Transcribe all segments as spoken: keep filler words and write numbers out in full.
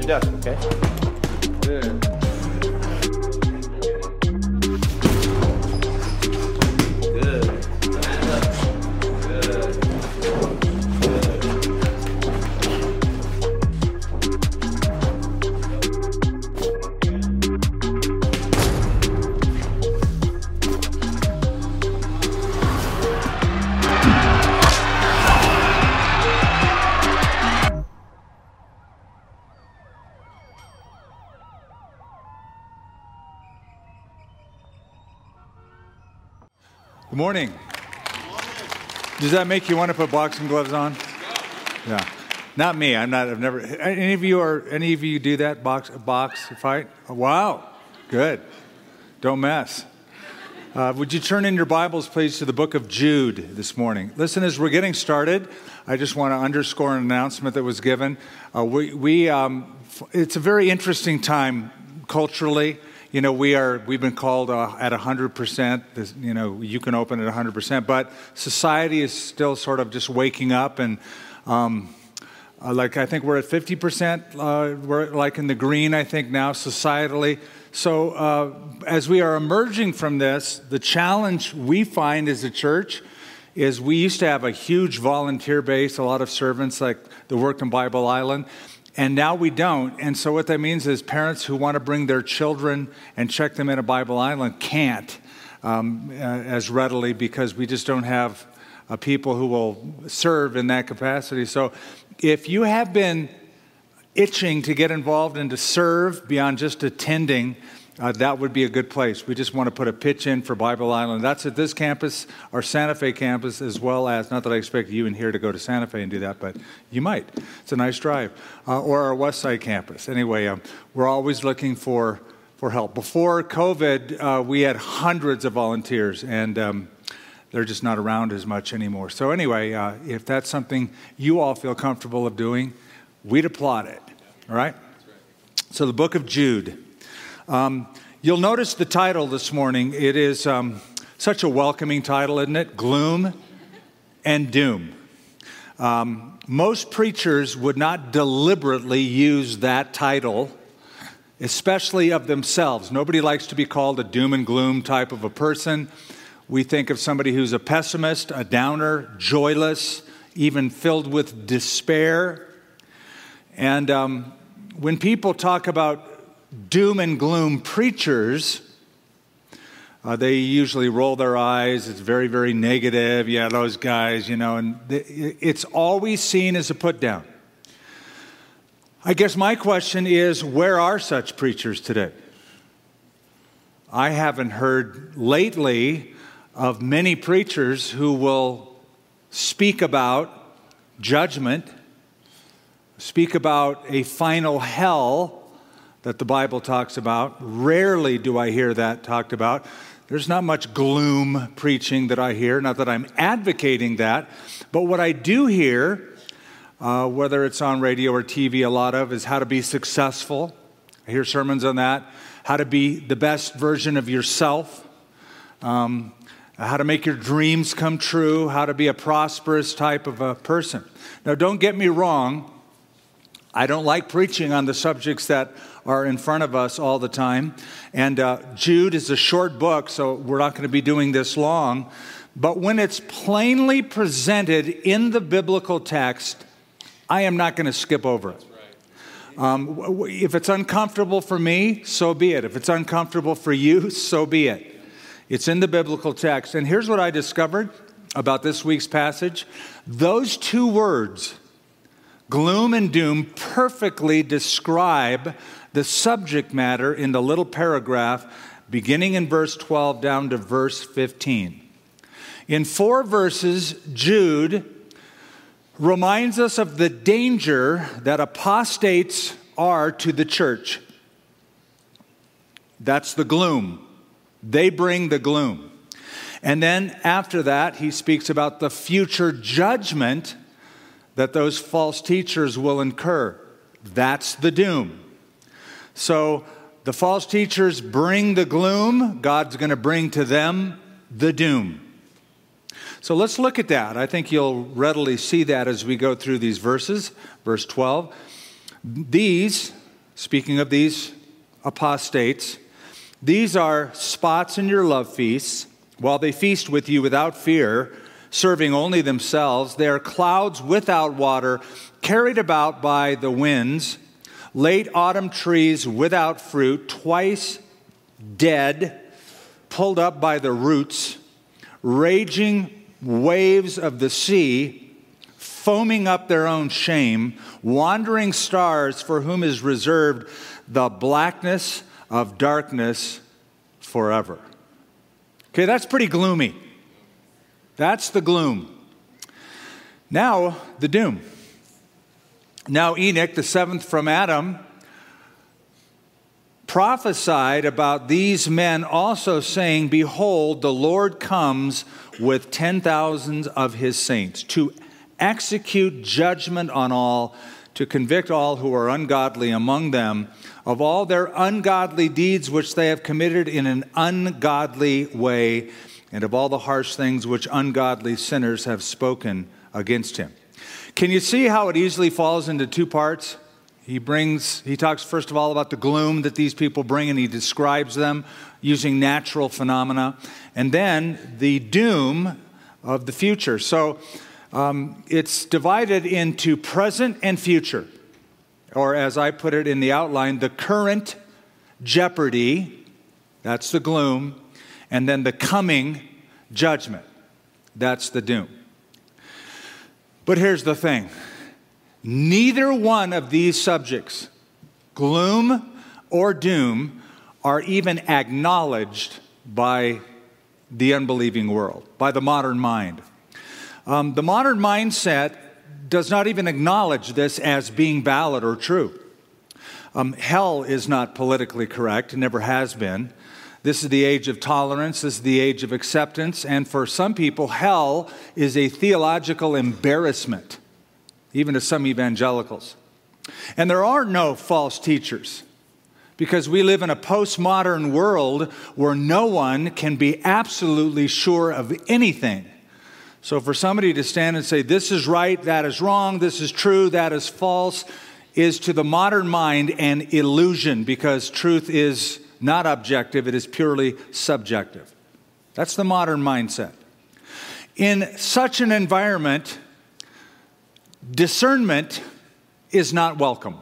your desk, okay? Good. Good morning. Does that make you want to put boxing gloves on? Yeah. Not me. I'm not. I've never. Any of you are? Any of you do that box box fight? Oh, wow. Good. Don't mess. Uh, would you turn in your Bibles, please, to the book of Jude this morning? Listen, as we're getting started, I just want to underscore an announcement that was given. Uh, we we um, it's a very interesting time culturally. You know, we are, we've been called uh, at one hundred percent, this, you know, you can open at one hundred percent, but society is still sort of just waking up and, um, uh, like, I think we're at fifty percent, uh, we're like in the green, I think now, societally. So uh, as we are emerging from this, the challenge we find as a church is we used to have a huge volunteer base, a lot of servants like the work in Bible Island. And now we don't. And so what that means is parents who want to bring their children and check them in a Bible Island can't um, uh, as readily because we just don't have uh, people who will serve in that capacity. So if you have been itching to get involved and to serve beyond just attending, Uh, that would be a good place. We just want to put a pitch in for Bible Island. That's at this campus, our Santa Fe campus, as well as, not that I expect you in here to go to Santa Fe and do that, but you might. It's a nice drive. Uh, or our West Side campus. Anyway, um, we're always looking for, for help. Before COVID, uh, we had hundreds of volunteers, and um, they're just not around as much anymore. So anyway, uh, if that's something you all feel comfortable of doing, we'd applaud it. All right? So the book of Jude. Um, you'll notice the title this morning. It is um, such a welcoming title, isn't it? Gloom and Doom. Um, most preachers would not deliberately use that title, especially of themselves. Nobody likes to be called a doom and gloom type of a person. We think of somebody who's a pessimist, a downer, joyless, even filled with despair. And um, when people talk about doom and gloom preachers, uh, they usually roll their eyes. It's very, very negative. Yeah, those guys, you know, and it's always seen as a put down. I guess my question is, where are such preachers today? I haven't heard lately of many preachers who will speak about judgment, speak about a final hell that the Bible talks about. Rarely do I hear that talked about. There's not much gloom preaching that I hear, not that I'm advocating that, but what I do hear, uh, whether it's on radio or T V, a lot of, is how to be successful. I hear sermons on that, how to be the best version of yourself, um, how to make your dreams come true, how to be a prosperous type of a person. Now, don't get me wrong, I don't like preaching on the subjects that are in front of us all the time. And uh, Jude is a short book, so we're not going to be doing this long. But when it's plainly presented in the biblical text, I am not going to skip over it. Um, if it's uncomfortable for me, so be it. If it's uncomfortable for you, so be it. It's in the biblical text. And here's what I discovered about this week's passage. Those two words, gloom and doom, perfectly describe the subject matter in the little paragraph beginning in verse twelve down to verse fifteen. In four verses, Jude reminds us of the danger that apostates are to the church. That's the gloom. They bring the gloom. And then after that, he speaks about the future judgment that those false teachers will incur. That's the doom. So the false teachers bring the gloom. God's going to bring to them the doom. So let's look at that. I think you'll readily see that as we go through these verses. Verse twelve. These, speaking of these apostates, these are spots in your love feasts, while they feast with you without fear, serving only themselves. They are clouds without water, carried about by the winds, late autumn trees without fruit, twice dead, pulled up by the roots, raging waves of the sea, foaming up their own shame, wandering stars for whom is reserved the blackness of darkness forever. Okay, that's pretty gloomy. That's the gloom. Now, the doom. Now, Enoch, the seventh from Adam, prophesied about these men also, saying, behold, the Lord comes with ten thousands of his saints to execute judgment on all, to convict all who are ungodly among them of all their ungodly deeds which they have committed in an ungodly way, and of all the harsh things which ungodly sinners have spoken against him. Can you see how it easily falls into two parts? He brings, he talks first of all about the gloom that these people bring, and he describes them using natural phenomena, and then the doom of the future. So um, it's divided into present and future, or as I put it in the outline, the current jeopardy, that's the gloom, and then the coming judgment, that's the doom. But here's the thing. Neither one of these subjects, gloom or doom, are even acknowledged by the unbelieving world, by the modern mind. Um, the modern mindset does not even acknowledge this as being valid or true. Um, hell is not politically correct, it never has been. This is the age of tolerance, this is the age of acceptance, and for some people, hell is a theological embarrassment, even to some evangelicals. And there are no false teachers, because we live in a postmodern world where no one can be absolutely sure of anything. So for somebody to stand and say, this is right, that is wrong, this is true, that is false, is to the modern mind an illusion, because truth is not objective, it is purely subjective. That's the modern mindset. In such an environment, discernment is not welcome.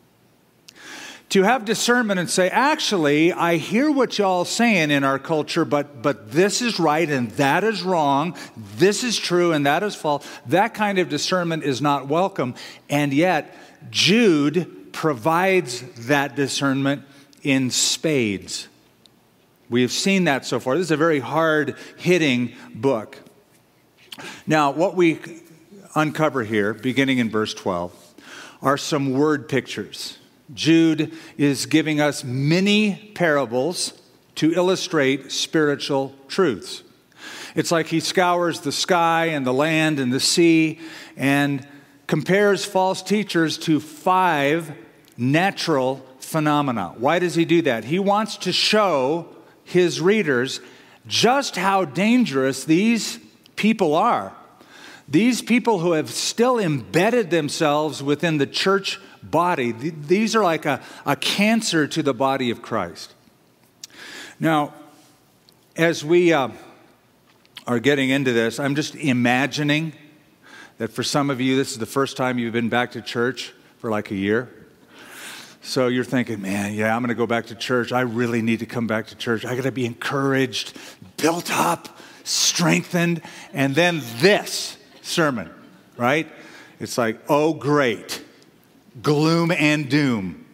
To have discernment and say, actually, I hear what y'all saying in our culture, but, but this is right and that is wrong, this is true and that is false, that kind of discernment is not welcome. And yet, Jude provides that discernment in spades. We have seen that so far. This is a very hard-hitting book. Now, what we uncover here, beginning in verse twelve, are some word pictures. Jude is giving us many parables to illustrate spiritual truths. It's like he scours the sky and the land and the sea and compares false teachers to five natural phenomena. Why does he do that? He wants to show his readers just how dangerous these people are. These people who have still embedded themselves within the church body, these are like a, a cancer to the body of Christ. Now, as we uh, are getting into this, I'm just imagining that for some of you, this is the first time you've been back to church for like a year. So you're thinking, man, yeah, I'm going to go back to church. I really need to come back to church. I got to be encouraged, built up, strengthened, and then this sermon, right? It's like, oh, great. Gloom and doom.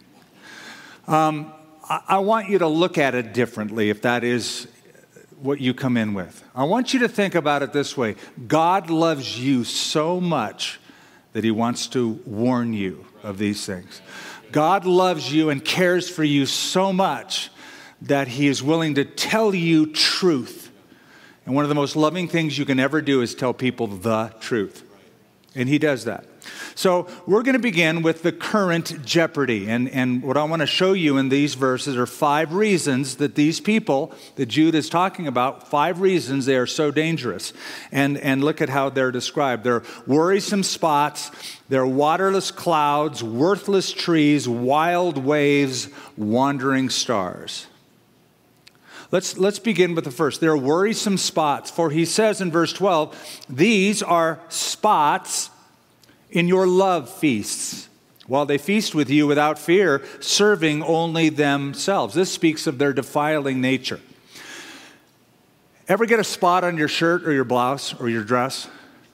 Um, I, I want you to look at it differently if that is what you come in with. I want you to think about it this way. God loves you so much that he wants to warn you of these things. God loves you and cares for you so much that he is willing to tell you truth. And one of the most loving things you can ever do is tell people the truth. And he does that. So we're going to begin with the current jeopardy. And, and what I want to show you in these verses are five reasons that these people that Jude is talking about, five reasons they are so dangerous. And, and look at how they're described. They're worrisome spots, they're waterless clouds, worthless trees, wild waves, wandering stars. Let's, let's begin with the first. They're worrisome spots. For he says in verse twelve, these are spots in your love feasts, while they feast with you without fear, serving only themselves. This speaks of their defiling nature. Ever get a spot on your shirt or your blouse or your dress?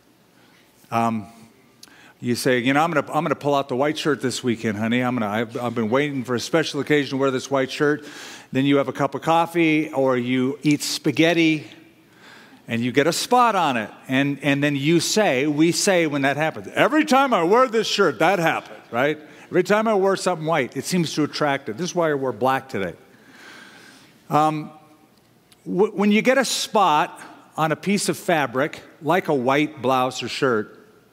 Um, you say, you know, I'm going to I'm going to pull out the white shirt this weekend, honey. I'm going to. I've, I've been waiting for a special occasion to wear this white shirt. Then you have a cup of coffee, or you eat spaghetti, and you get a spot on it. And, and then you say, we say when that happens, every time I wear this shirt, that happened, right? Every time I wear something white, it seems to attract it. This is why I wore black today. Um, w- when you get a spot on a piece of fabric, like a white blouse or shirt,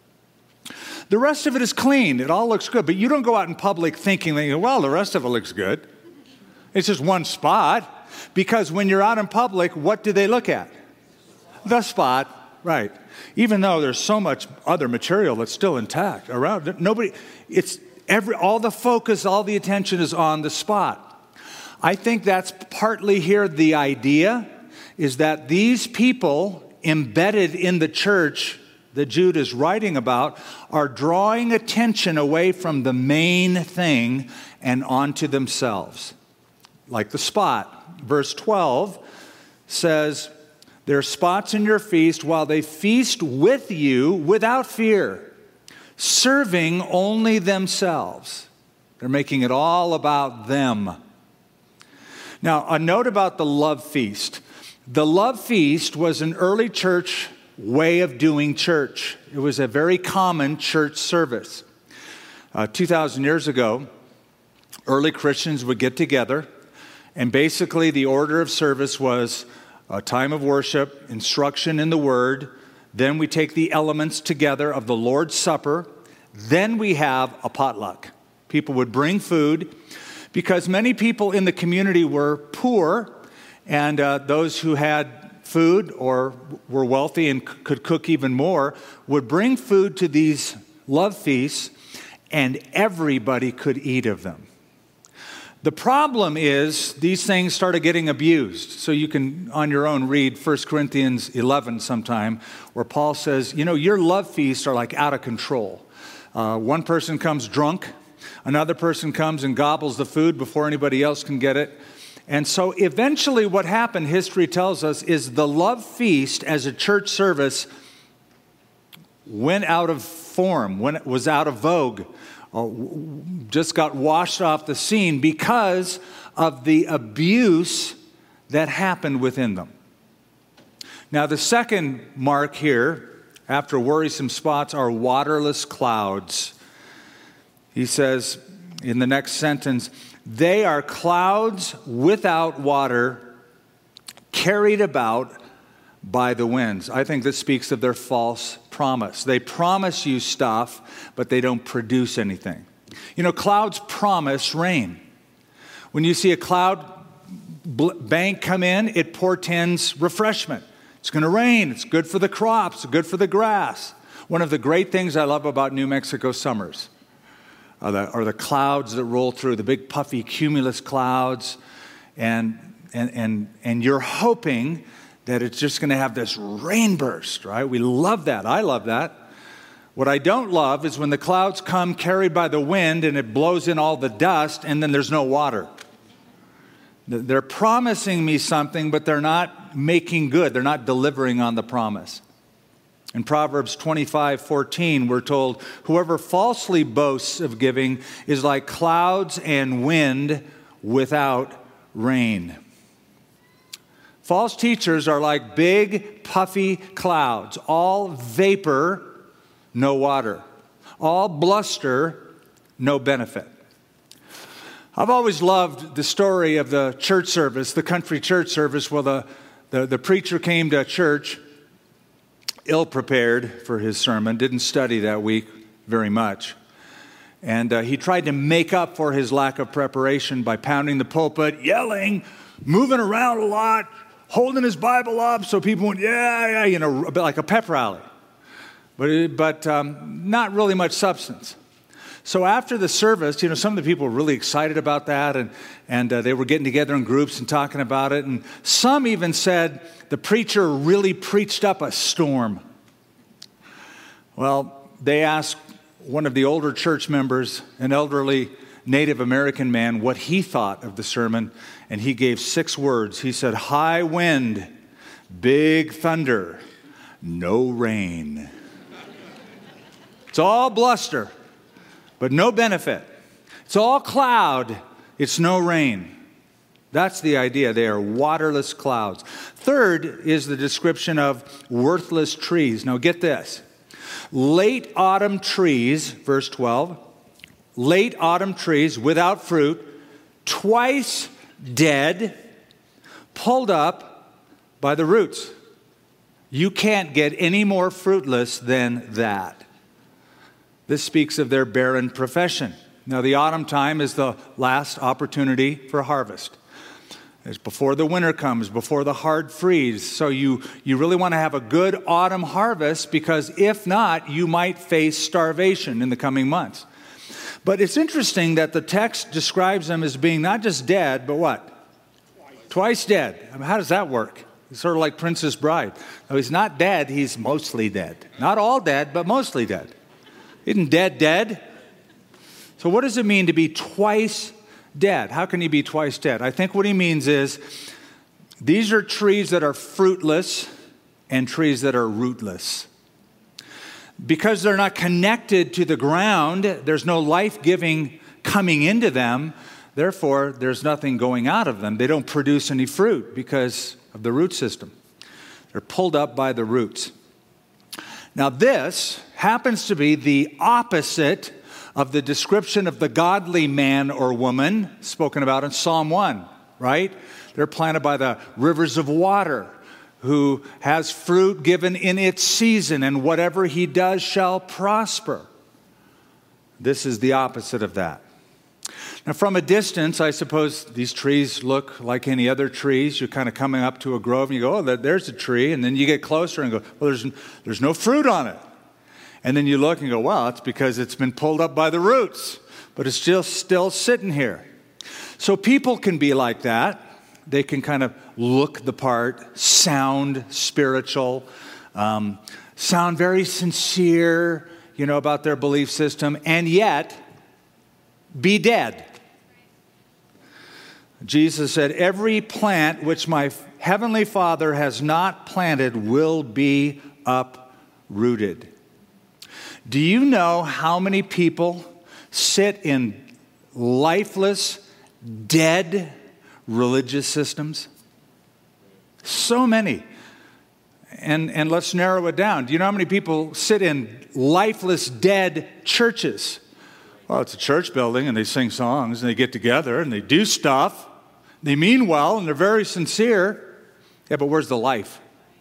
the rest of it is clean. It all looks good. But you don't go out in public thinking, well, the rest of it looks good. It's just one spot. Because when you're out in public, what do they look at? The spot, right. Even though there's so much other material that's still intact around, nobody, it's every, all the focus, all the attention is on the spot. I think that's partly here the idea is that these people embedded in the church that Jude is writing about are drawing attention away from the main thing and onto themselves. Like the spot. Verse twelve says, there are spots in your feast while they feast with you without fear, serving only themselves. They're making it all about them. Now, a note about the love feast. The love feast was an early church way of doing church. It was a very common church service. Uh, two thousand years ago, early Christians would get together, and basically the order of service was a time of worship, instruction in the Word. Then we take the elements together of the Lord's Supper. Then we have a potluck. People would bring food because many people in the community were poor, and uh, those who had food or were wealthy and c- could cook even more would bring food to these love feasts, and everybody could eat of them. The problem is these things started getting abused. So you can, on your own, read First Corinthians eleven sometime, where Paul says, you know, your love feasts are like out of control. Uh, one person comes drunk, another person comes and gobbles the food before anybody else can get it. And so eventually what happened, history tells us, is the love feast as a church service went out of form, when it was out of vogue. Just got washed off the scene because of the abuse that happened within them. Now, the second mark here, after worrisome spots, are waterless clouds. He says in the next sentence, they are clouds without water, carried about by the winds. I think this speaks of their false promise. They promise you stuff, but they don't produce anything. You know, clouds promise rain. When you see a cloud bank come in, it portends refreshment. It's going to rain. It's good for the crops, good for the grass. One of the great things I love about New Mexico summers are the, are the clouds that roll through, the big puffy cumulus clouds, and and and and you're hoping that it's just going to have this rain burst, right? We love that. I love that. What I don't love is when the clouds come carried by the wind and it blows in all the dust and then there's no water. They're promising me something, but they're not making good. They're not delivering on the promise. In Proverbs twenty-five fourteen, we're told, whoever falsely boasts of giving is like clouds and wind without rain. False teachers are like big, puffy clouds, all vapor, no water, all bluster, no benefit. I've always loved the story of the church service, the country church service, where the, the, the preacher came to church ill-prepared for his sermon, didn't study that week very much. And uh, he tried to make up for his lack of preparation by pounding the pulpit, yelling, moving around a lot, holding his Bible up so people went, yeah, yeah, you know, a bit like a pep rally. But, it, but um, not really much substance. So after the service, you know, some of the people were really excited about that, and, and uh, they were getting together in groups and talking about it. And some even said the preacher really preached up a storm. Well, they asked one of the older church members, an elderly Native American man, what he thought of the sermon, and he gave six words. He said, high wind, big thunder, no rain. It's all bluster, but no benefit. It's all cloud, it's no rain. That's the idea. They are waterless clouds. Third is the description of worthless trees. Now get this. Late autumn trees, verse twelve, late autumn trees without fruit, twice dead, pulled up by the roots. You can't get any more fruitless than that. This speaks of their barren profession. Now, the autumn time is the last opportunity for harvest. It's before the winter comes, before the hard freeze. So you, you really want to have a good autumn harvest, because if not, you might face starvation in the coming months. But it's interesting that the text describes them as being not just dead, but what? Twice, Twice dead. I mean, how does that work? It's sort of like Princess Bride. No, he's not dead, he's mostly dead. Not all dead, but mostly dead. Isn't dead dead? So what does it mean to be twice dead? How can he be twice dead? I think what he means is these are trees that are fruitless and trees that are rootless. Because they're not connected to the ground, there's no life-giving coming into them. Therefore, there's nothing going out of them. They don't produce any fruit because of the root system. They're pulled up by the roots. Now, this happens to be the opposite of the description of the godly man or woman spoken about in Psalm one, right? They're planted by the rivers of water, who has fruit given in its season, and whatever he does shall prosper. This is the opposite of that. Now, from a distance, I suppose these trees look like any other trees. You're kind of coming up to a grove, and you go, oh, there's a tree. And then you get closer and go, well, there's, there's no fruit on it. And then you look and go, well, it's because it's been pulled up by the roots. But it's still, still sitting here. So people can be like that. They can kind of look the part, sound spiritual, um, sound very sincere, you know, about their belief system, and yet be dead. Jesus said, every plant which my heavenly Father has not planted will be uprooted. Do you know how many people sit in lifeless, dead religious systems? So many. And, and let's narrow it down. Do you know how many people sit in lifeless, dead churches? Well, it's a church building, and they sing songs, and they get together, and they do stuff. They mean well, and they're very sincere. Yeah, but where's the life?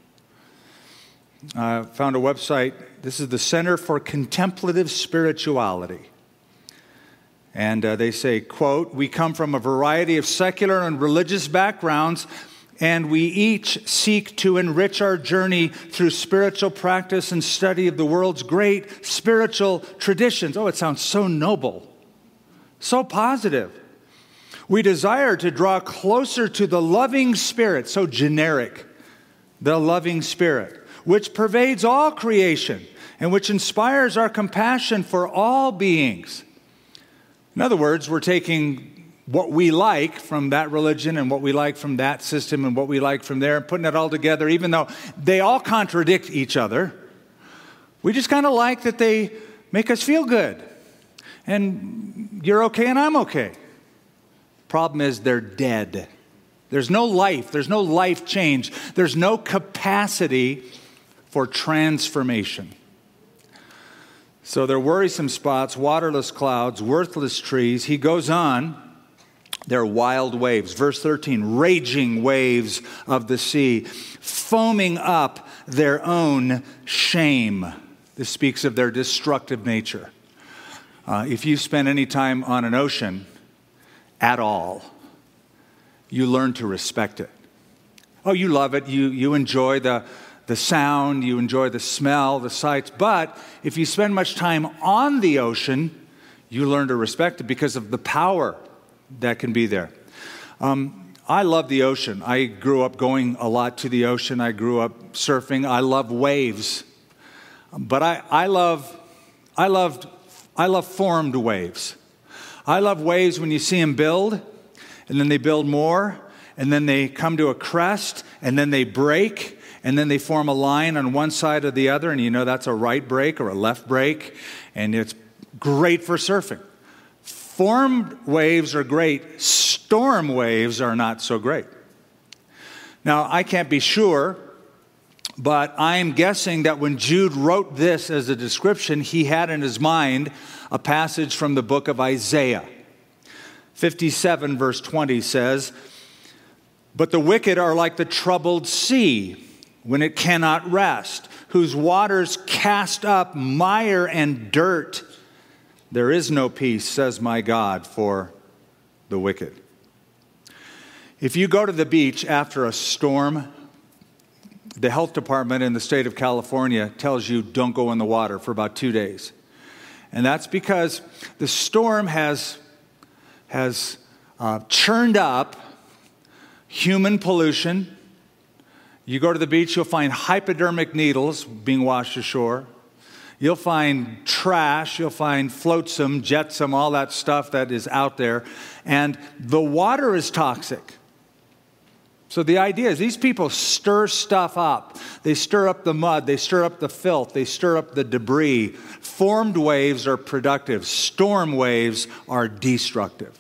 I uh, found a website. This is the Center for Contemplative Spirituality. And uh, they say, quote, we come from a variety of secular and religious backgrounds, and we each seek to enrich our journey through spiritual practice and study of the world's great spiritual traditions. Oh, it sounds so noble, so positive. We desire to draw closer to the loving Spirit, so generic, the loving Spirit, which pervades all creation and which inspires our compassion for all beings. In other words, we're taking what we like from that religion and what we like from that system and what we like from there and putting it all together, even though they all contradict each other. We just kind of like that they make us feel good. And you're okay and I'm okay. Problem is they're dead. There's no life. There's no life change. There's no capacity for transformation. So they're worrisome spots, waterless clouds, worthless trees. He goes on. They're wild waves. Verse thirteen, raging waves of the sea, foaming up their own shame. This speaks of their destructive nature. Uh, if you spend any time on an ocean at all, you learn to respect it. Oh, you love it. You, you enjoy the, the sound. You enjoy the smell, the sights. But if you spend much time on the ocean, you learn to respect it because of the power that can be there. Um, I love the ocean. I grew up going a lot to the ocean. I grew up surfing. I love waves. But I, I love, I loved, I love formed waves. I love waves when you see them build, and then they build more, and then they come to a crest, and then they break, and then they form a line on one side or the other, and you know that's a right break or a left break, and it's great for surfing. Formed waves are great. Storm waves are not so great. Now, I can't be sure, but I'm guessing that when Jude wrote this as a description, he had in his mind a passage from the book of Isaiah. fifty-seven verse twenty says, "But the wicked are like the troubled sea when it cannot rest, whose waters cast up mire and dirt. There is no peace, says my God, for the wicked." If you go to the beach after a storm, the health department in the state of California tells you don't go in the water for about two days. And that's because the storm has, has uh, churned up human pollution. You go to the beach, you'll find hypodermic needles being washed ashore. You'll find trash, you'll find flotsam, jetsam, all that stuff that is out there. And the water is toxic. So the idea is these people stir stuff up. They stir up the mud, they stir up the filth, they stir up the debris. Formed waves are productive. Storm waves are destructive.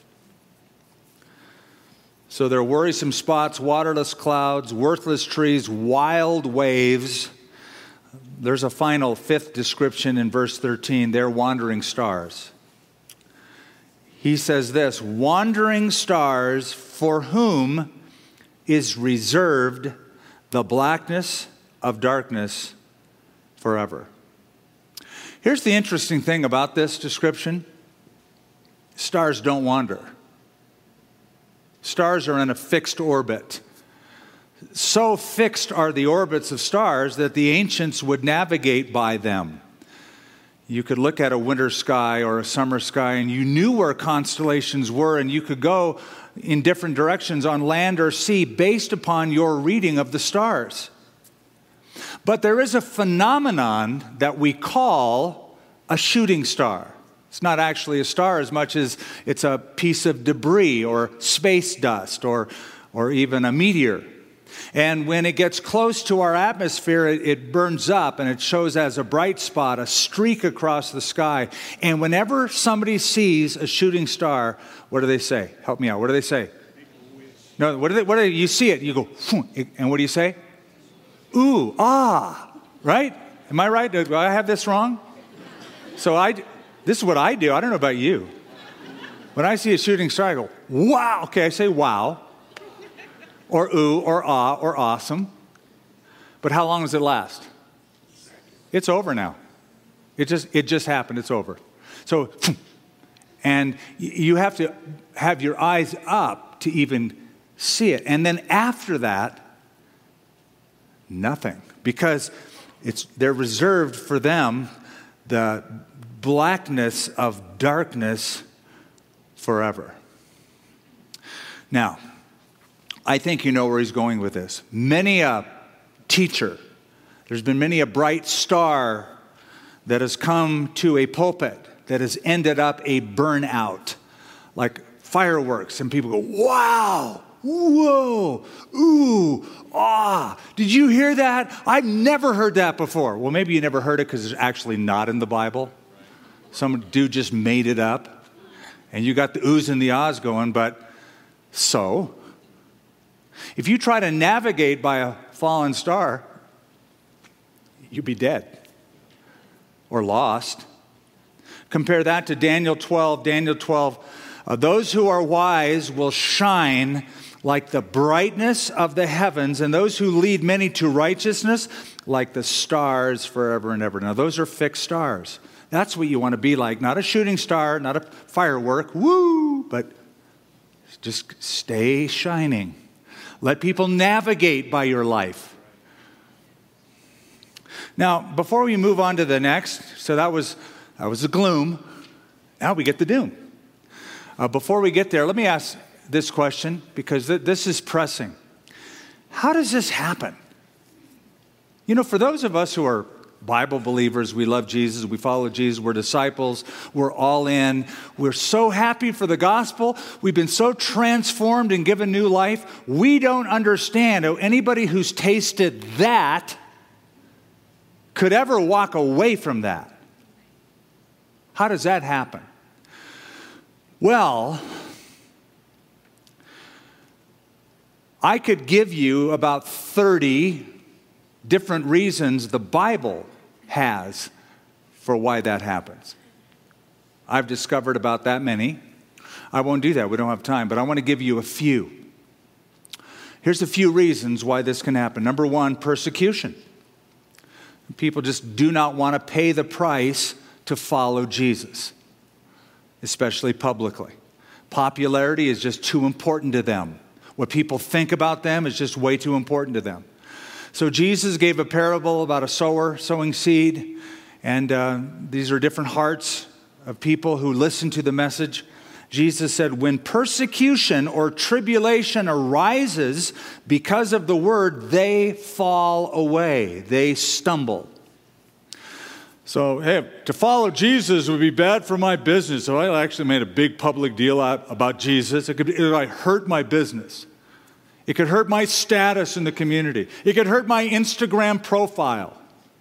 So there are worrisome spots, waterless clouds, worthless trees, wild waves. There's a final fifth description in verse thirteen. They're wandering stars. He says this, "Wandering stars for whom is reserved the blackness of darkness forever." Here's the interesting thing about this description. Stars don't wander. Stars are in a fixed orbit. So fixed are the orbits of stars that the ancients would navigate by them. You could look at a winter sky or a summer sky and you knew where constellations were, and you could go in different directions on land or sea based upon your reading of the stars. But there is a phenomenon that we call a shooting star. It's not actually a star as much as it's a piece of debris or space dust or, or even a meteor. And when it gets close to our atmosphere, it, it burns up and it shows as a bright spot, a streak across the sky. And whenever somebody sees a shooting star, what do they say? Help me out. What do they say? No, what do they, what do they, you see it, you go, and what do you say? Ooh, ah, right? Am I right? Do I have this wrong? So I, this is what I do. I don't know about you. When I see a shooting star, I go, wow. Okay, I say wow. Or ooh, or ah, or awesome. But how long does it last? It's over now. It just it just happened. It's over. So, and you have to have your eyes up to even see it. And then after that, nothing. Because it's they're reserved for them the blackness of darkness forever. Now, I think you know where he's going with this. Many a teacher, there's been many a bright star that has come to a pulpit that has ended up a burnout, like fireworks, and people go, wow, whoa, ooh, ah, did you hear that? I've never heard that before. Well, maybe you never heard it because it's actually not in the Bible. Some dude just made it up, and you got the oohs and the ahs going, but so... if you try to navigate by a fallen star, you'd be dead or lost. Compare that to Daniel twelve. Daniel twelve, uh, those who are wise will shine like the brightness of the heavens, and those who lead many to righteousness like the stars forever and ever. Now, those are fixed stars. That's what you want to be like. Not a shooting star, not a firework, woo, but just stay shining. Let people navigate by your life. Now, before we move on to the next, so that was that was the gloom. Now we get the doom. Uh, before we get there, let me ask this question, because th- this is pressing. How does this happen? You know, for those of us who are Bible believers, we love Jesus, we follow Jesus, we're disciples, we're all in, we're so happy for the gospel, we've been so transformed and given new life, we don't understand how anybody who's tasted that could ever walk away from that. How does that happen? Well, I could give you about thirty different reasons the Bible has for why that happens. I've discovered about that many. I won't do that. We don't have time, but I want to give you a few. Here's a few reasons why this can happen. Number one, persecution. People just do not want to pay the price to follow Jesus, especially publicly. Popularity is just too important to them. What people think about them is just way too important to them. So Jesus gave a parable about a sower sowing seed, and uh, these are different hearts of people who listen to the message. Jesus said, when persecution or tribulation arises because of the word, they fall away, they stumble. So, hey, to follow Jesus would be bad for my business. So I actually made a big public deal out about Jesus. It could, it could hurt my business. It could hurt my status in the community. It could hurt my Instagram profile.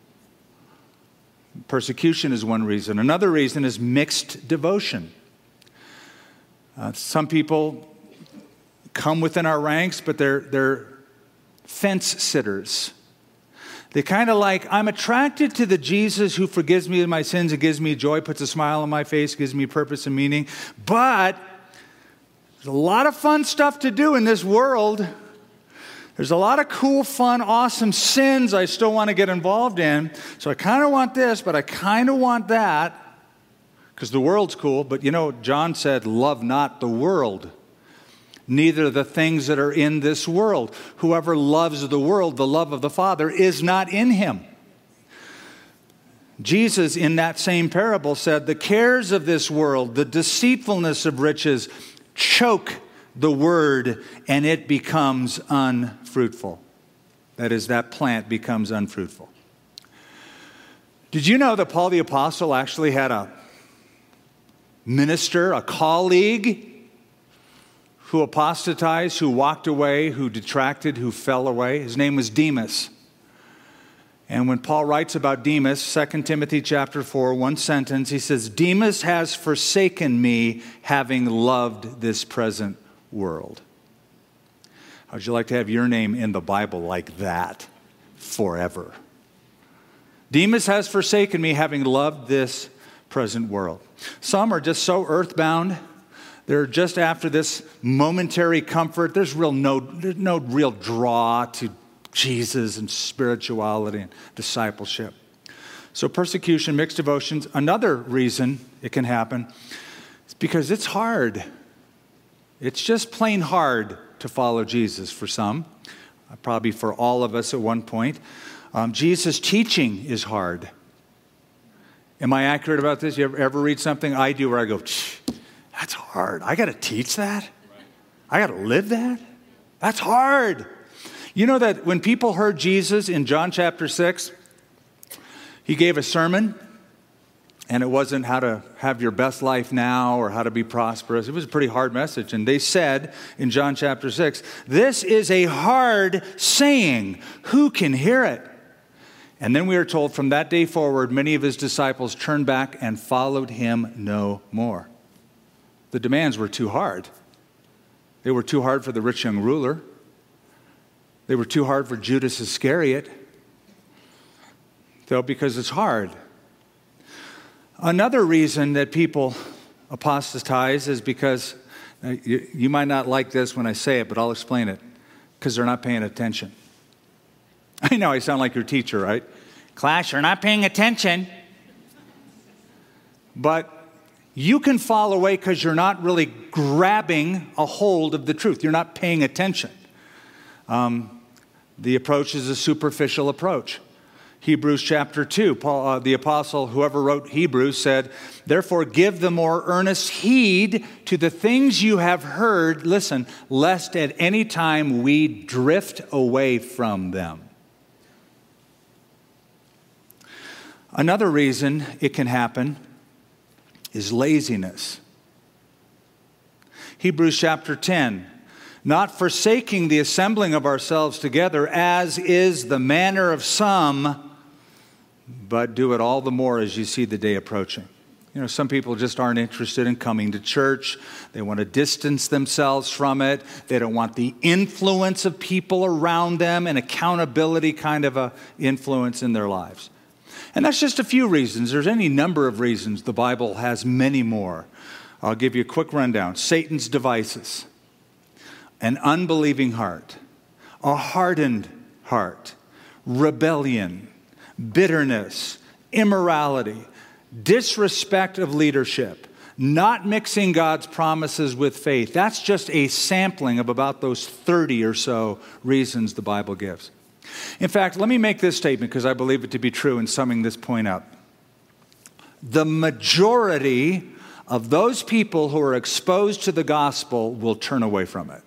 Persecution is one reason. Another reason is mixed devotion. Uh, some people come within our ranks, but they're, they're fence sitters. They kind of like, I'm attracted to the Jesus who forgives me of my sins and gives me joy, puts a smile on my face, gives me purpose and meaning. But there's a lot of fun stuff to do in this world. There's a lot of cool, fun, awesome sins I still want to get involved in. So I kind of want this, but I kind of want that. Because the world's cool. But you know, John said, love not the world, neither the things that are in this world. Whoever loves the world, the love of the Father, is not in him. Jesus, in that same parable, said, the cares of this world, the deceitfulness of riches, choke the word, and it becomes unfruitful. That is, that plant becomes unfruitful. Did you know that Paul the Apostle actually had a minister, a colleague, who apostatized, who walked away, who detracted, who fell away? His name was Demas. And when Paul writes about Demas, Second Timothy chapter four, one sentence, he says, Demas has forsaken me, having loved this present world. How would you like to have your name in the Bible like that forever? Demas has forsaken me, having loved this present world. Some are just so earthbound. They're just after this momentary comfort. There's real no, there's no real draw to Jesus and spirituality and discipleship. So persecution, mixed devotions. Another reason it can happen is because it's hard. It's just plain hard to follow Jesus for some, probably for all of us at one point. Um, Jesus' teaching is hard. Am I accurate about this? You ever, ever read something I do where I go, that's hard. I got to teach that? I got to live that? That's hard. You know that when people heard Jesus in John chapter six, he gave a sermon, and it wasn't how to have your best life now or how to be prosperous. It was a pretty hard message. And they said in John chapter six, this is a hard saying. Who can hear it? And then we are told from that day forward, many of his disciples turned back and followed him no more. The demands were too hard. They were too hard for the rich young ruler. They were too hard for Judas Iscariot, though, because it's hard. Another reason that people apostatize is because You, you might not like this when I say it, but I'll explain it. Because they're not paying attention. I know I sound like your teacher, right? Class, you're not paying attention. But you can fall away because you're not really grabbing a hold of the truth. You're not paying attention. Um, the approach is a superficial approach. Hebrews chapter two, Paul, uh, the apostle, whoever wrote Hebrews, said, therefore give the more earnest heed to the things you have heard, listen, lest at any time we drift away from them. Another reason it can happen is laziness. Hebrews chapter ten, not forsaking the assembling of ourselves together, as is the manner of some, but do it all the more as you see the day approaching. You know, some people just aren't interested in coming to church. They want to distance themselves from it. They don't want the influence of people around them and accountability kind of a influence in their lives. And that's just a few reasons. There's any number of reasons. The Bible has many more. I'll give you a quick rundown. Satan's devices, an unbelieving heart, a hardened heart, rebellion, bitterness, immorality, disrespect of leadership, not mixing God's promises with faith. That's just a sampling of about those thirty or so reasons the Bible gives. In fact, let me make this statement because I believe it to be true in summing this point up. The majority of those people who are exposed to the gospel will turn away from it.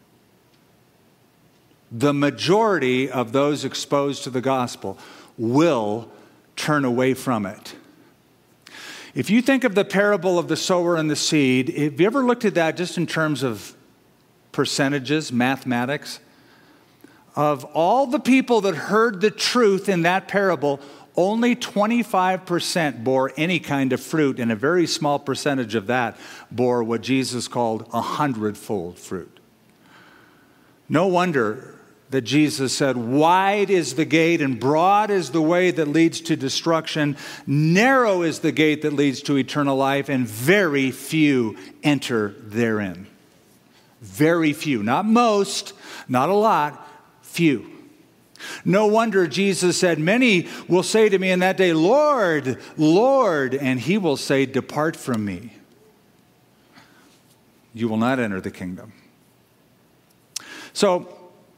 The majority of those exposed to the gospel will turn away from it. If you think of the parable of the sower and the seed, have you ever looked at that just in terms of percentages, mathematics? Of all the people that heard the truth in that parable, only twenty-five percent bore any kind of fruit, and a very small percentage of that bore what Jesus called a hundredfold fruit. No wonder that Jesus said, wide is the gate and broad is the way that leads to destruction. Narrow is the gate that leads to eternal life, and very few enter therein. Very few. Not most, not a lot, few. No wonder Jesus said, many will say to me in that day, Lord, Lord, and he will say, depart from me. You will not enter the kingdom. So,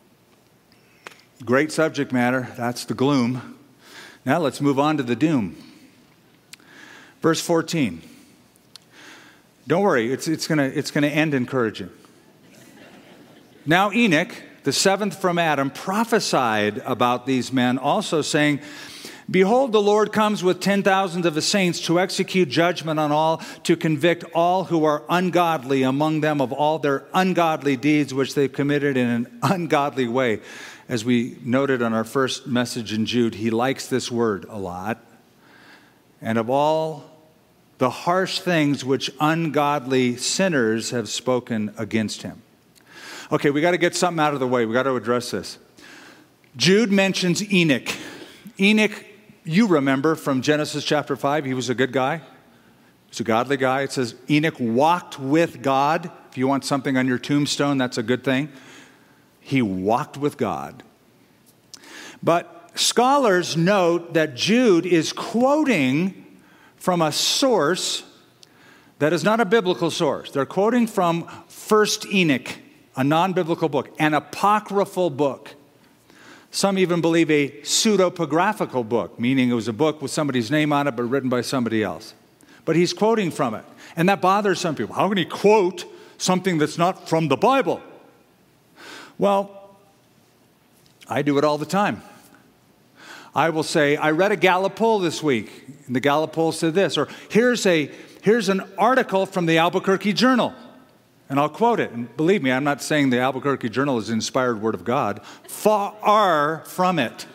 great subject matter. That's the gloom. Now let's move on to the doom. Verse fourteen. Don't worry, it's, it's going to it's gonna end encouraging. Now Enoch, the seventh from Adam, prophesied about these men, also saying, behold, the Lord comes with ten thousands of his saints to execute judgment on all, to convict all who are ungodly among them of all their ungodly deeds which they've committed in an ungodly way. As we noted on our first message in Jude, he likes this word a lot. And of all the harsh things which ungodly sinners have spoken against him. Okay, we got to get something out of the way. We got to address this. Jude mentions Enoch. Enoch, you remember from Genesis chapter five, he was a good guy. He was a godly guy. It says Enoch walked with God. If you want something on your tombstone, that's a good thing. He walked with God. But scholars note that Jude is quoting from a source that is not a biblical source. They're quoting from First Enoch, a non-biblical book, an apocryphal book. Some even believe a pseudepigraphical book, meaning it was a book with somebody's name on it but written by somebody else. But he's quoting from it. And that bothers some people. How can he quote something that's not from the Bible? Well, I do it all the time. I will say, I read a Gallup poll this week, and the Gallup poll said this, or here's a here's an article from the Albuquerque Journal, and I'll quote it. And believe me, I'm not saying the Albuquerque Journal is the inspired word of God. Far from it.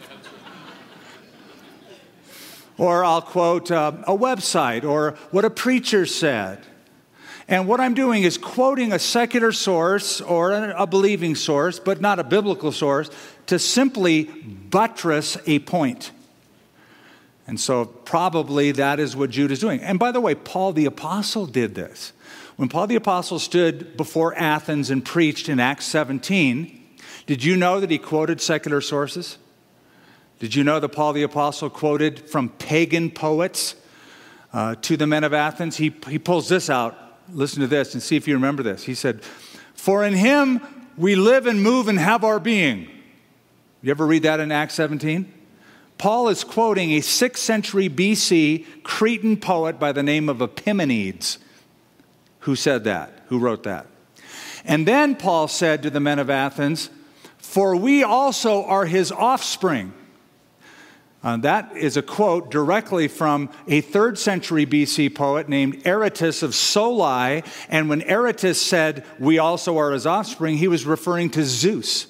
Or I'll quote uh, a website or what a preacher said. And what I'm doing is quoting a secular source or a believing source, but not a biblical source, to simply buttress a point. And so probably that is what Jude is doing. And by the way, Paul the Apostle did this. When Paul the Apostle stood before Athens and preached in Acts seventeen, did you know that he quoted secular sources? Did you know that Paul the Apostle quoted from pagan poets uh, to the men of Athens? He, he pulls this out. Listen to this and see if you remember this. He said, "For in him we live and move and have our being." You ever read that in Acts seventeen? Paul is quoting a sixth century B C Cretan poet by the name of Epimenides. Who said that? Who wrote that? And then Paul said to the men of Athens, "For we also are his offspring." Uh, that is a quote directly from a third century B C poet named Aratus of Soli. And when Aratus said, "we also are his offspring," he was referring to Zeus.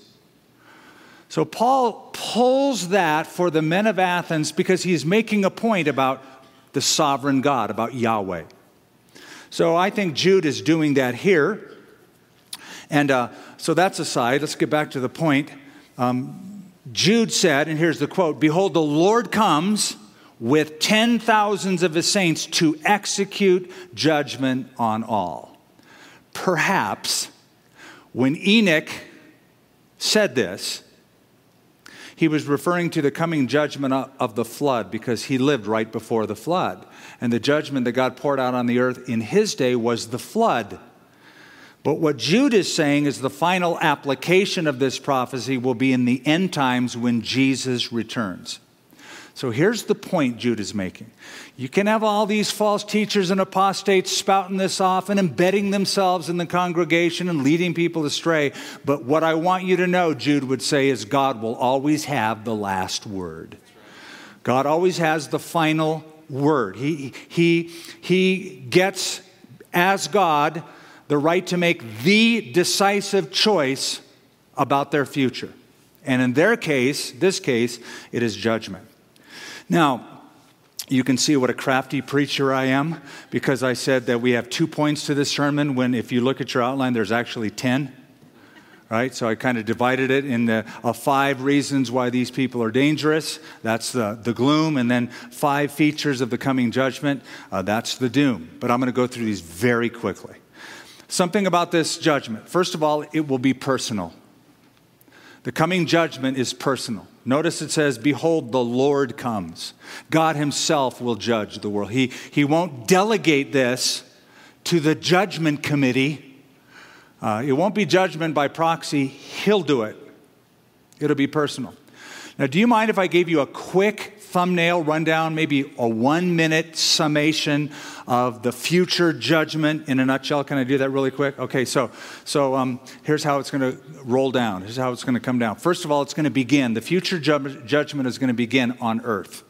So Paul pulls that for the men of Athens because he's making a point about the sovereign God, about Yahweh. So I think Jude is doing that here. And uh, so that's aside. Let's get back to the point. Um, Jude said, and here's the quote, "Behold, the Lord comes with ten thousands of his saints to execute judgment on all." Perhaps when Enoch said this, he was referring to the coming judgment of the flood because he lived right before the flood. And the judgment that God poured out on the earth in his day was the flood. But what Jude is saying is the final application of this prophecy will be in the end times when Jesus returns. So here's the point Jude is making. You can have all these false teachers and apostates spouting this off and embedding themselves in the congregation and leading people astray. But what I want you to know, Jude would say, is God will always have the last word. God always has the final word. He, he, he gets, as God, the right to make the decisive choice about their future. And in their case, this case, it is judgment. Now, you can see what a crafty preacher I am because I said that we have two points to this sermon when if you look at your outline, there's actually ten. Right? So I kind of divided it into uh, five reasons why these people are dangerous. That's the, the gloom. And then five features of the coming judgment. Uh, that's the doom. But I'm going to go through these very quickly. Something about this judgment. First of all, it will be personal. The coming judgment is personal. Notice it says, "Behold, the Lord comes." God himself will judge the world. He, he won't delegate this to the judgment committee. Uh, it won't be judgment by proxy. He'll do it. It'll be personal. Now, do you mind if I gave you a quick thumbnail rundown, maybe a one-minute summation of the future judgment in a nutshell? Can I do that really quick? Okay, so so um, here's how it's going to roll down. Here's how it's going to come down. First of all, it's going to begin. The future ju- judgment is going to begin on earth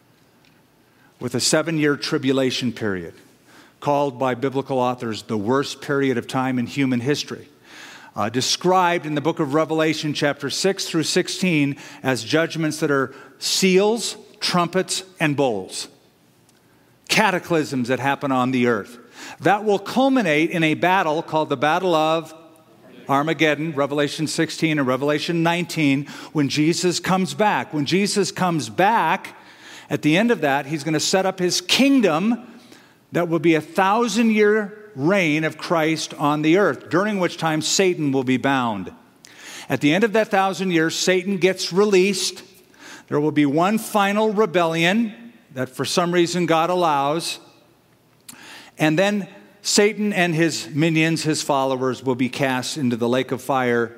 with a seven-year tribulation period, called by biblical authors the worst period of time in human history. Uh, described in the book of Revelation, chapter six through sixteen, as judgments that are seals, trumpets, and bowls. Cataclysms that happen on the earth. That will culminate in a battle called the Battle of Armageddon, Revelation sixteen and Revelation nineteen, when Jesus comes back. When Jesus comes back, at the end of that, he's going to set up his kingdom that will be a thousand-year reign of Christ on the earth, during which time Satan will be bound. At the end of that thousand years, Satan gets released. There will be one final rebellion that for some reason God allows. And then Satan and his minions, his followers, will be cast into the lake of fire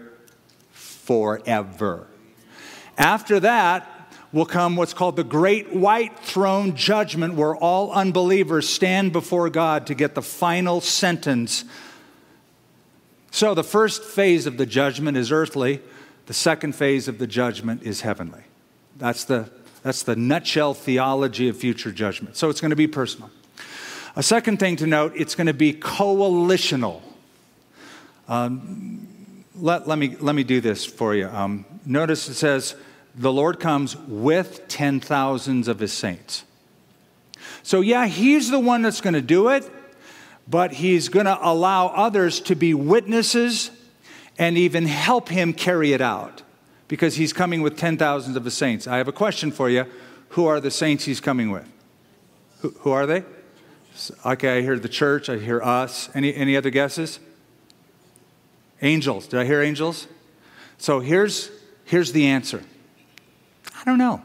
forever. After that will come what's called the Great White Throne Judgment, where all unbelievers stand before God to get the final sentence. So the first phase of the judgment is earthly. The second phase of the judgment is heavenly. That's the, that's the nutshell theology of future judgment. So it's going to be personal. A second thing to note, it's going to be coalitional. Um, let, let, me, let me do this for you. Um, notice it says, the Lord comes with ten thousands of his saints. So yeah, he's the one that's going to do it, but he's going to allow others to be witnesses and even help him carry it out because he's coming with ten thousands of his saints. I have a question for you. who are the saints he's coming with? Who, who are they? Okay, I hear the church. I hear us. Any, any other guesses? Angels. Did I hear angels? So here's, here's the answer. I don't know.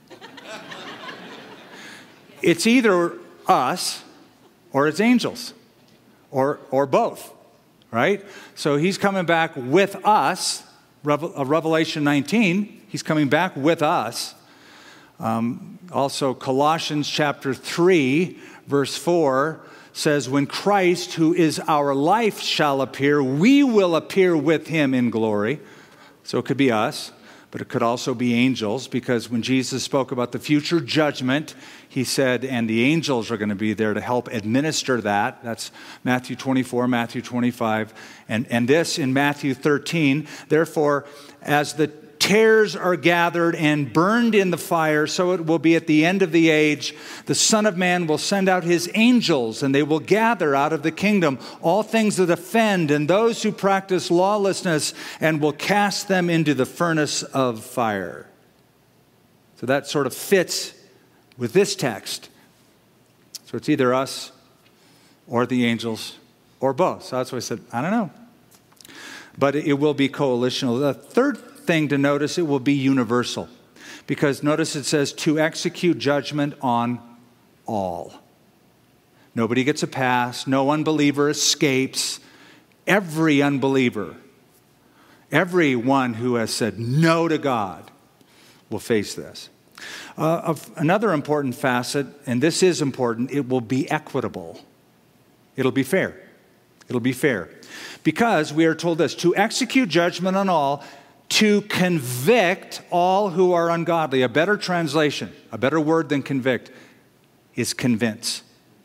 It's either us or it's angels or, or both, right? So he's coming back with us. Revelation nineteen, he's coming back with us. Um, also, Colossians chapter three, verse four says, when Christ, who is our life, shall appear, we will appear with him in glory. So it could be us, but it could also be angels, because when Jesus spoke about the future judgment, he said, and the angels are going to be there to help administer that. That's Matthew twenty-four, Matthew twenty-five, and, and this in Matthew thirteen. Therefore, as the tares are gathered and burned in the fire, so it will be at the end of the age. The Son of Man will send out his angels, and they will gather out of the kingdom all things that offend and those who practice lawlessness, and will cast them into the furnace of fire. So that sort of fits with this text. So it's either us or the angels or both. So that's why I said, I don't know. But it will be coalitional. The third thing to notice, it will be universal, because notice it says to execute judgment on all. Nobody gets a pass. No unbeliever escapes. Every unbeliever, everyone who has said no to God will face this. Uh, of another important facet, and this is important, it will be equitable. It'll be fair. It'll be fair. Because we are told this, to execute judgment on all, to convict all who are ungodly. A better translation, a better word than convict, is convince.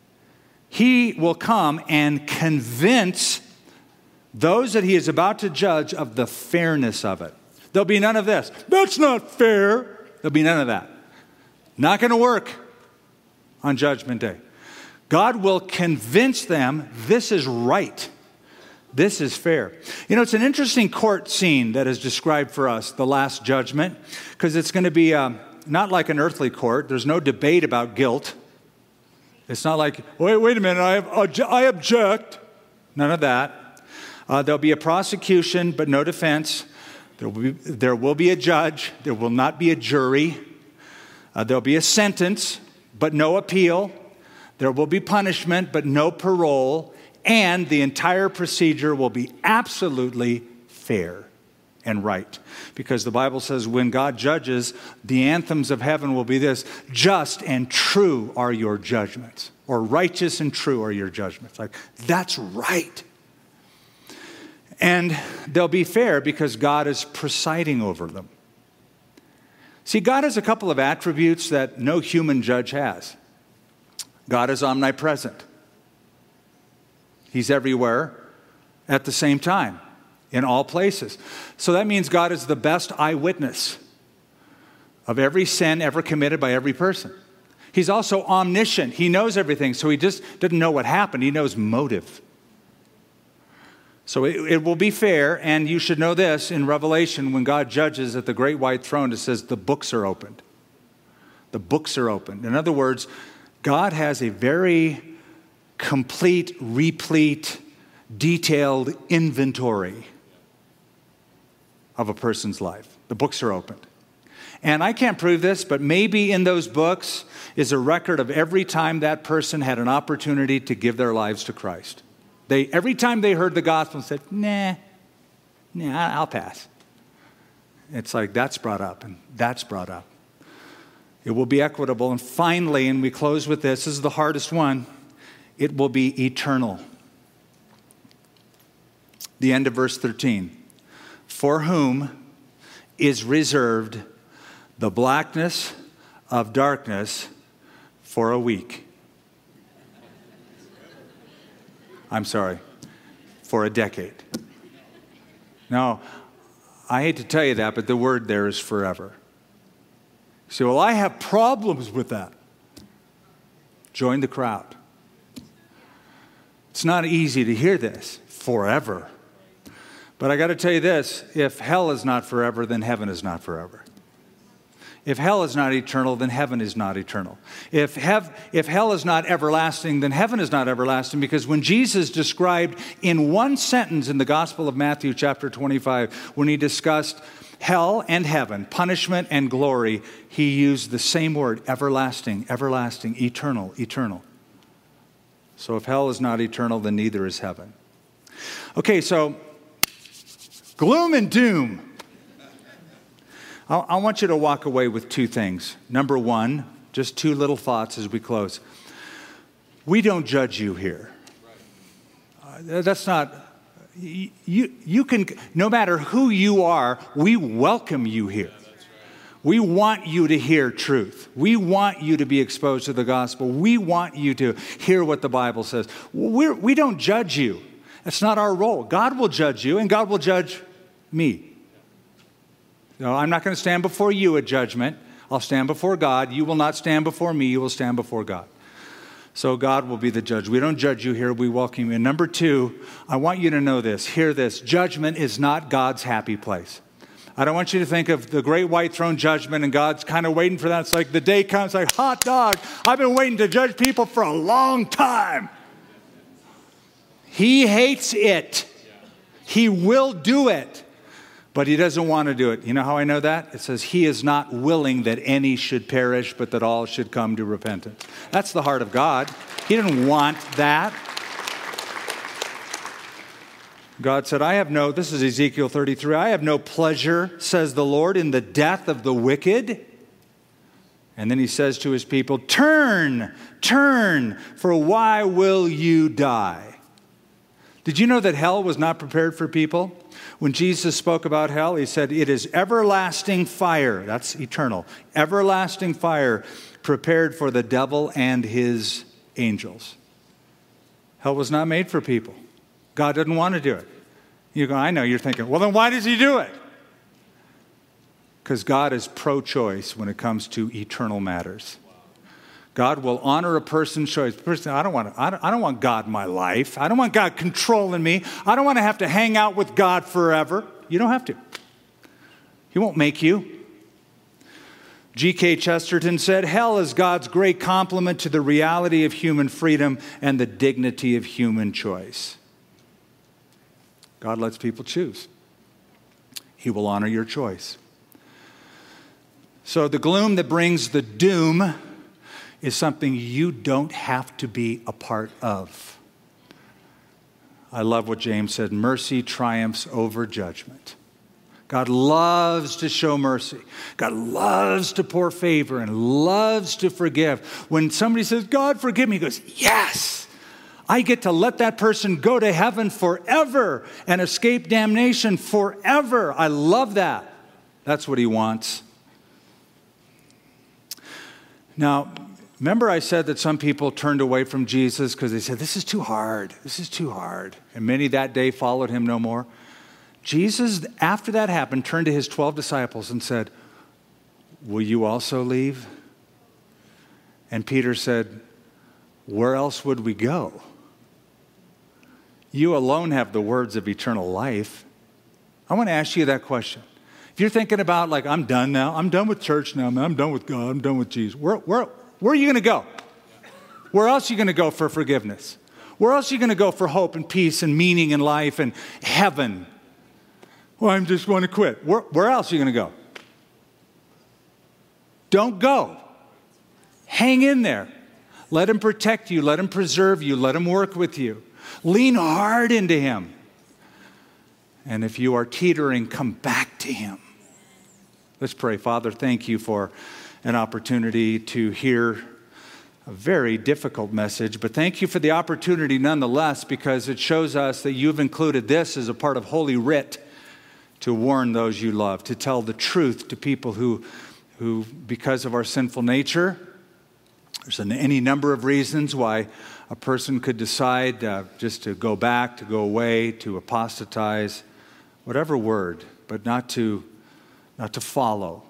He will come and convince those that he is about to judge of the fairness of it. There'll be none of this. That's not fair. There'll be none of that. Not going to work on Judgment Day. God will convince them this is right. This is fair. You know, it's an interesting court scene that is described for us, the Last Judgment, because it's going to be um, not like an earthly court. There's no debate about guilt. It's not like, wait, wait a minute, I, have, I object. None of that. Uh, there'll be a prosecution, but no defense. There will be, there will be a judge. There will not be a jury. Uh, there'll be a sentence, but no appeal. There will be punishment, but no parole. And the entire procedure will be absolutely fair and right. Because the Bible says when God judges, the anthems of heaven will be this: just and true are your judgments. Or righteous and true are your judgments. Like, that's right. And they'll be fair because God is presiding over them. See, God has a couple of attributes that no human judge has. God is omnipresent. He's everywhere at the same time, in all places. So that means God is the best eyewitness of every sin ever committed by every person. He's also omniscient. He knows everything, so he just doesn't know what happened. He knows motive. So it, it will be fair, and you should know this. In Revelation, when God judges at the great white throne, it says the books are opened. The books are opened. In other words, God has a very complete, replete, detailed inventory of a person's life. The books are opened. And I can't prove this, but maybe in those books is a record of every time that person had an opportunity to give their lives to Christ. They, every time they heard the gospel, said, nah, nah, I'll pass. It's like that's brought up and that's brought up. It will be equitable. And finally, and we close with this, this is the hardest one, it will be eternal. The end of verse thirteen. For whom is reserved the blackness of darkness for a week. I'm sorry, for a decade. Now, I hate to tell you that, but the word there is forever. You say, well, I have problems with that. Join the crowd. It's not easy to hear this, forever. But I got to tell you this, if hell is not forever, then heaven is not forever. If hell is not eternal, then heaven is not eternal. If, hev- if hell is not everlasting, then heaven is not everlasting, because when Jesus described in one sentence in the Gospel of Matthew chapter twenty-five, when he discussed hell and heaven, punishment and glory, he used the same word, everlasting, everlasting, eternal, eternal. So if hell is not eternal, then neither is heaven. Okay, so gloom and doom. I want you to walk away with two things. Number one, just two little thoughts as we close. We don't judge you here. Uh, that's not, you, you can, no matter who you are, we welcome you here. We want you to hear truth. We want you to be exposed to the gospel. We want you to hear what the Bible says. We're, we don't judge you. That's not our role. God will judge you, and God will judge me. No, I'm not going to stand before you at judgment. I'll stand before God. You will not stand before me. You will stand before God. So God will be the judge. We don't judge you here. We welcome you. And number two, I want you to know this. Hear this. Judgment is not God's happy place. I don't want you to think of the great white throne judgment and God's kind of waiting for that. It's like the day comes, like, hot dog. I've been waiting to judge people for a long time. He hates it. He will do it. But he doesn't want to do it. You know how I know that? It says he is not willing that any should perish, but that all should come to repentance. That's the heart of God. He didn't want that. God said, I have no, this is Ezekiel thirty-three, I have no pleasure, says the Lord, in the death of the wicked. And then he says to his people, turn, turn, for why will you die? Did you know that hell was not prepared for people? When Jesus spoke about hell, he said, it is everlasting fire. That's eternal. Everlasting fire prepared for the devil and his angels. Hell was not made for people. God didn't want to do it. You go, I know. You're thinking, well, then why does he do it? Because God is pro-choice when it comes to eternal matters. God will honor a person's choice. Person, I don't want to, I don't, I don't want God in my life. I don't want God controlling me. I don't want to have to hang out with God forever. You don't have to. He won't make you. G K Chesterton said, hell is God's great compliment to the reality of human freedom and the dignity of human choice. God lets people choose. He will honor your choice. So the gloom that brings the doom is something you don't have to be a part of. I love what James said, mercy triumphs over judgment. God loves to show mercy. God loves to pour favor and loves to forgive. When somebody says, God, forgive me, he goes, yes, I get to let that person go to heaven forever and escape damnation forever. I love that. That's what he wants. Now, remember I said that some people turned away from Jesus because they said, this is too hard. This is too hard. And many that day followed him no more. Jesus, after that happened, turned to his twelve disciples and said, will you also leave? And Peter said, where else would we go? You alone have the words of eternal life. I want to ask you that question. If you're thinking about, like, I'm done now. I'm done with church now, man. I'm done with God. I'm done with Jesus. Where, where, where are you going to go? Where else are you going to go for forgiveness? Where else are you going to go for hope and peace and meaning in life and heaven? Well, I just want to quit. Where, where else are you going to go? Don't go. Hang in there. Let him protect you. Let him preserve you. Let him work with you. Lean hard into him. And if you are teetering, come back to him. Let's pray. Father, thank you for an opportunity to hear a very difficult message, but thank you for the opportunity nonetheless, because it shows us that you've included this as a part of Holy Writ to warn those you love, to tell the truth to people who, who because of our sinful nature, there's an, any number of reasons why a person could decide uh, just to go back, to go away, to apostatize, whatever word, but not to, not to follow.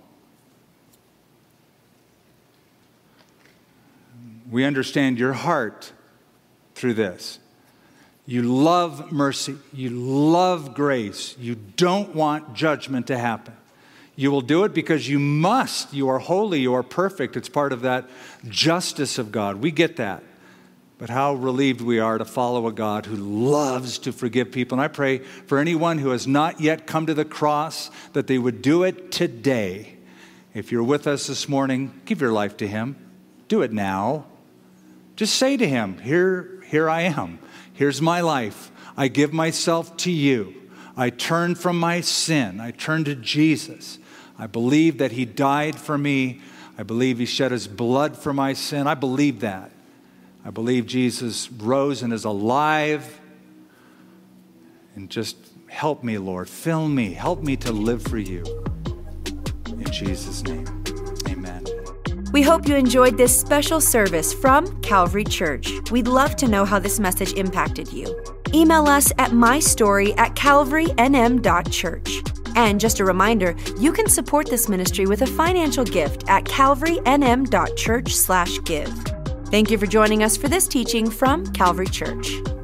We understand your heart through this. You love mercy. You love grace. You don't want judgment to happen. You will do it because you must. You are holy. You are perfect. It's part of that justice of God. We get that. But how relieved we are to follow a God who loves to forgive people. And I pray for anyone who has not yet come to the cross that they would do it today. If you're with us this morning, give your life to him. Do it now. Just say to him, here, here I am. Here's my life. I give myself to you. I turn from my sin. I turn to Jesus. I believe that he died for me. I believe he shed his blood for my sin. I believe that. I believe Jesus rose and is alive. And just help me, Lord. Fill me. Help me to live for you. In Jesus' name, amen. We hope you enjoyed this special service from Calvary Church. We'd love to know how this message impacted you. Email us at mystory at calvary n m dot church. And just a reminder, you can support this ministry with a financial gift at calvary n m dot church slash give. Thank you for joining us for this teaching from Calvary Church.